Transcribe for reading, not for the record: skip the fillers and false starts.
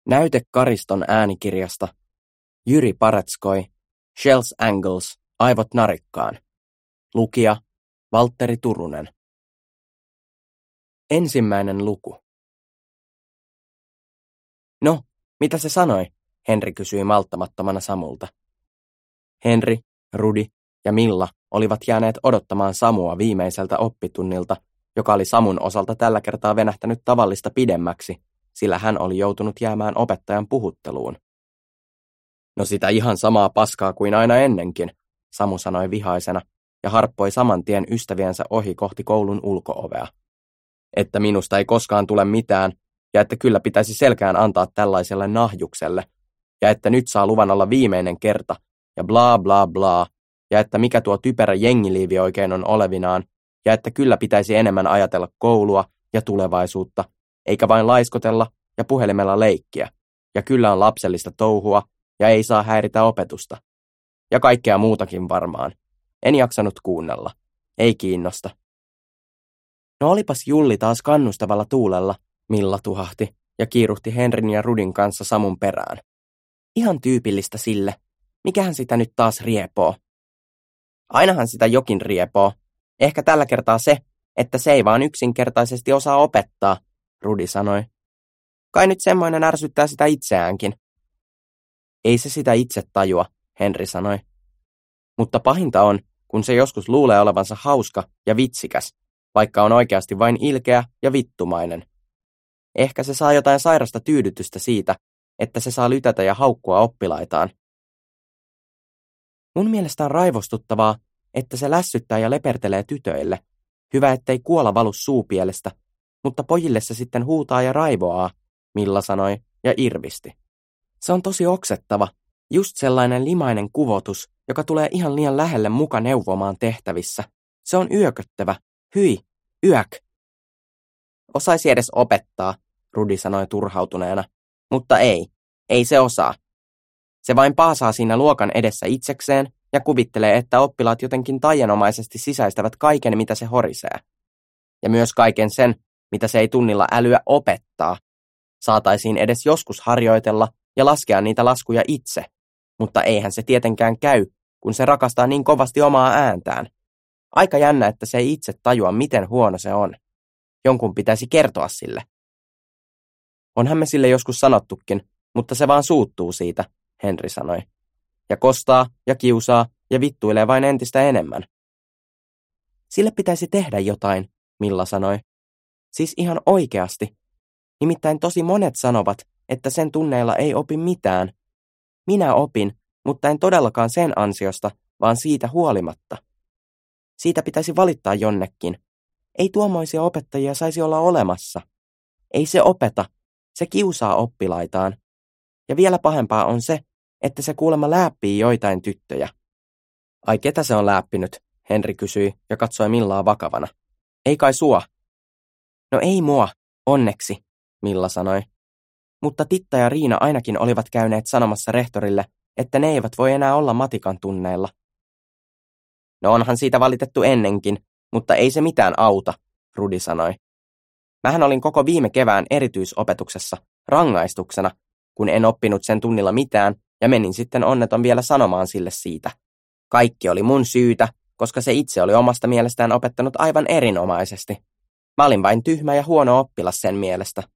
Näyte Kariston äänikirjasta. Jyri Paretskoi, Shells Angles, aivot narikkaan. Lukija, Valtteri Turunen. Ensimmäinen luku. No, mitä se sanoi? Henri kysyi malttamattomana Samulta. Henri, Rudi ja Milla olivat jääneet odottamaan Samua viimeiseltä oppitunnilta, joka oli Samun osalta tällä kertaa venähtänyt tavallista pidemmäksi, sillä hän oli joutunut jäämään opettajan puhutteluun. No sitä ihan samaa paskaa kuin aina ennenkin, Samu sanoi vihaisena ja harppoi saman tien ystäviensä ohi kohti koulun ulko-ovea. Että minusta ei koskaan tule mitään ja että kyllä pitäisi selkään antaa tällaiselle nahjukselle ja että nyt saa luvan olla viimeinen kerta ja bla bla bla ja että mikä tuo typerä jengiliivi oikein on olevinaan ja että kyllä pitäisi enemmän ajatella koulua ja tulevaisuutta, eikä vain laiskotella ja puhelimella leikkiä. Ja kyllä on lapsellista touhua ja ei saa häiritä opetusta. Ja kaikkea muutakin varmaan. En jaksanut kuunnella. Ei kiinnosta. No olipas Julli taas kannustavalla tuulella, Milla tuhahti ja kiiruhti Henrin ja Rudin kanssa Samun perään. Ihan tyypillistä sille. Mikähän sitä nyt taas riepoo? Ainahan sitä jokin riepoo. Ehkä tällä kertaa se, että se ei vaan yksinkertaisesti osaa opettaa, Rudi sanoi. Kai nyt semmoinen ärsyttää sitä itseäänkin. Ei se sitä itse tajua, Henri sanoi. Mutta pahinta on, kun se joskus luulee olevansa hauska ja vitsikäs, vaikka on oikeasti vain ilkeä ja vittumainen. Ehkä se saa jotain sairasta tyydytystä siitä, että se saa lytätä ja haukkua oppilaitaan. Mun mielestä on raivostuttavaa, että se lässyttää ja lepertelee tytöille. Hyvä, ettei kuola valu suupielestä, mutta pojille se sitten huutaa ja raivoaa, Milla sanoi ja irvisti. Se on tosi oksettava, just sellainen limainen kuvotus, joka tulee ihan liian lähelle muka neuvomaan tehtävissä. Se on yököttävä. Hyi, yök. Osaisi edes opettaa, Rudi sanoi turhautuneena, mutta ei se osaa. Se vain paasaa siinä luokan edessä itsekseen ja kuvittelee, että oppilaat jotenkin taianomaisesti sisäistävät kaiken, mitä se horisee. Ja myös kaiken sen, mitä se ei tunnilla älyä opettaa. Saataisiin edes joskus harjoitella ja laskea niitä laskuja itse, mutta eihän se tietenkään käy, kun se rakastaa niin kovasti omaa ääntään. Aika jännä, että se ei itse tajua, miten huono se on. Jonkun pitäisi kertoa sille. Onhan me sille joskus sanottukin, mutta se vaan suuttuu siitä, Henri sanoi. Ja kostaa ja kiusaa ja vittuilee vain entistä enemmän. Sille pitäisi tehdä jotain, Milla sanoi. Siis ihan oikeasti. Nimittäin tosi monet sanovat, että sen tunneilla ei opi mitään. Minä opin, mutta en todellakaan sen ansiosta, vaan siitä huolimatta. Siitä pitäisi valittaa jonnekin. Ei tuommoisia opettajia saisi olla olemassa. Ei se opeta, se kiusaa oppilaitaan. Ja vielä pahempaa on se, että se kuulemma lääppii joitain tyttöjä. Ai ketä se on lääppinyt, Henri kysyi ja katsoi Millaa vakavana. Ei kai sua. No ei mua, onneksi, Milla sanoi. Mutta Titta ja Riina ainakin olivat käyneet sanomassa rehtorille, että ne eivät voi enää olla matikan tunneilla. No onhan siitä valitettu ennenkin, mutta ei se mitään auta, Rudi sanoi. Mähän olin koko viime kevään erityisopetuksessa, rangaistuksena, kun en oppinut sen tunnilla mitään ja menin sitten onneton vielä sanomaan sille siitä. Kaikki oli mun syytä, koska se itse oli omasta mielestään opettanut aivan erinomaisesti. Mä olin vain tyhmä ja huono oppilas sen mielestä.